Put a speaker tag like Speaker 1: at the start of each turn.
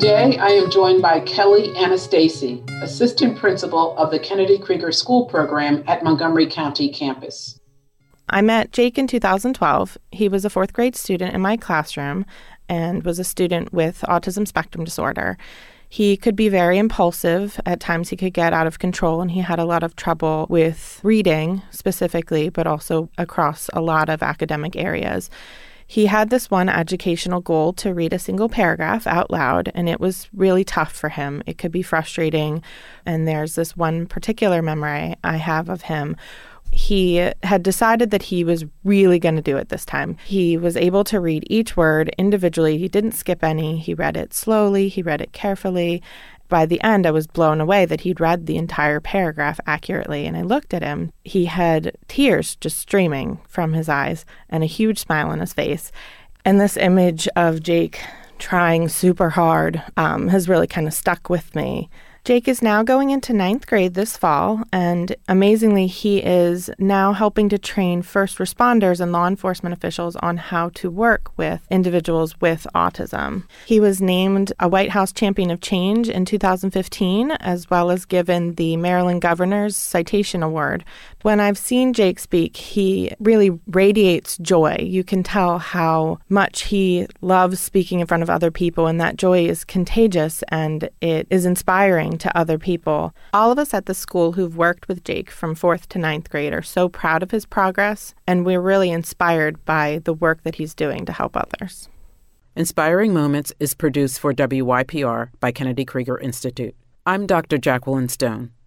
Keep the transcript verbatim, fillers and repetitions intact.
Speaker 1: Today, I am joined by Kelly Anastasi, Assistant Principal of the Kennedy Krieger School Program at Montgomery County campus.
Speaker 2: I met Jake in two thousand twelve. He was a fourth grade student in my classroom and was a student with autism spectrum disorder. He could be very impulsive. At times he could get out of control, and he had a lot of trouble with reading specifically, but also across a lot of academic areas. He had this one educational goal to read a single paragraph out loud, and it was really tough for him. It could be frustrating, and there's this one particular memory I have of him. He had decided that he was really going to do it this time. He was able to read each word individually. He didn't skip any. He read it slowly. He read it carefully. By the end, I was blown away that he'd read the entire paragraph accurately, and I looked at him. He had tears just streaming from his eyes and a huge smile on his face. And this image of Jake trying super hard um, has really kind of stuck with me. Jake is now going into ninth grade this fall, and amazingly, he is now helping to train first responders and law enforcement officials on how to work with individuals with autism. He was named a White House Champion of Change in two thousand fifteen, as well as given the Maryland Governor's Citation Award. When I've seen Jake speak, he really radiates joy. You can tell how much he loves speaking in front of other people, and that joy is contagious, and it is inspiring to other people. All of us at the school who've worked with Jake from fourth to ninth grade are so proud of his progress, and we're really inspired by the work that he's doing to help others.
Speaker 3: Inspiring Moments is produced for W Y P R by Kennedy Krieger Institute. I'm Doctor Jacqueline Stone.